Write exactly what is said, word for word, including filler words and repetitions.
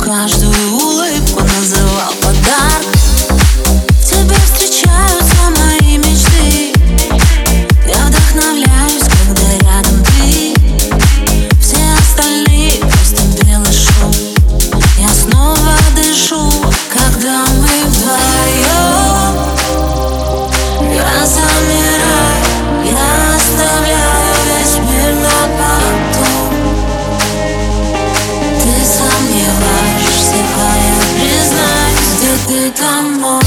каждую улыбку называл подарок. В тебе встречаются мои мечты. Я вдохновляюсь, когда рядом ты. Все остальные просто белый шум. Я снова дышу, когда мы вдвоем. Я замираю, я оставляю весь мир на потом. Ты сомневаешься, а я признаюсь, где ты там мой.